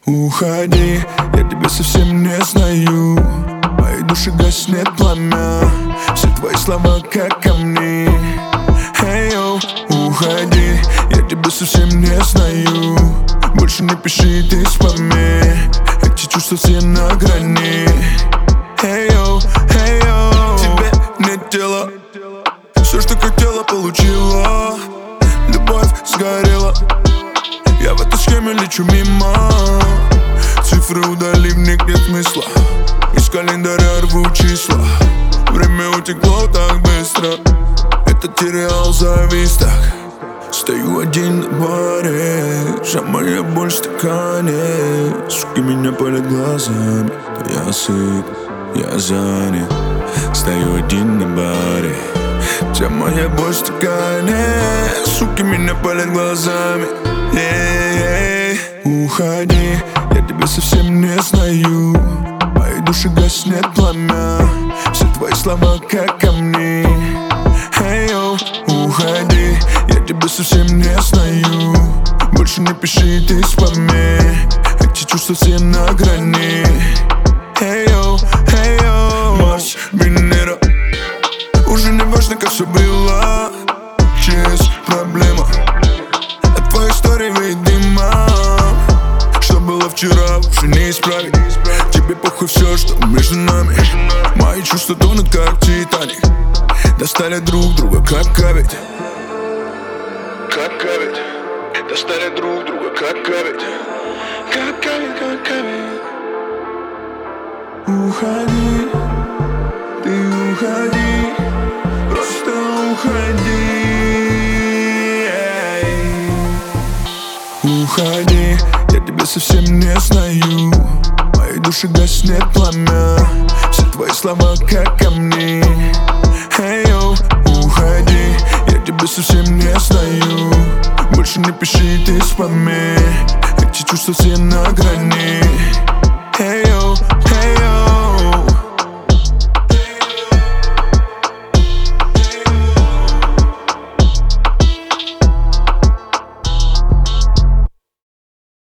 Уходи, я тебя совсем не знаю. В моей душе гаснет пламя. Все твои слова как камни. Эй, йоу, уходи, я тебя совсем не знаю. Больше не пиши ты спаме. Эти чувства все на грани. Эй, йоу, тебе нет тела. Все, что хотела, получила. Любовь сгорела. Я в этой схеме лечу мимо. Цифры удали, в них нет смысла. Из календаря рву числа. Время утекло так быстро. Это сериал завис так. Стою один на баре. Вся моя боль в стакане. Суки меня палят глазами. То я сыт, я занят. Стою один на баре. Вся моя боль в стакане. Суки меня палят глазами. Уходи, я тебя совсем не знаю. В моей душе гаснет пламя. Все твои слова как камни. Эй, йоу, уходи, я тебя совсем не знаю. Больше не пиши ты спаме. Эти чувства все на грани. Эй, йоу, Марс, Венера. Уже не важно, как все было. Через проблема. От твоей истории видимо. Что было вчера, уже не исправить. Тебе похуй все, что между нами. Мои чувства тонут, как Титаник. Достали друг друга, как кавить. Как кавить. Достали друг друга, как кавить. Как кавить, как кавить. Уходи, ты уходи. Просто уходи. Уходи, я тебя совсем не знаю. В моей душе гаснет пламя. Все твои слова как камни. Эй, йоу, уходи, я тебя совсем не знаю. Больше не пиши ты спаме. Эти чувства все на грани.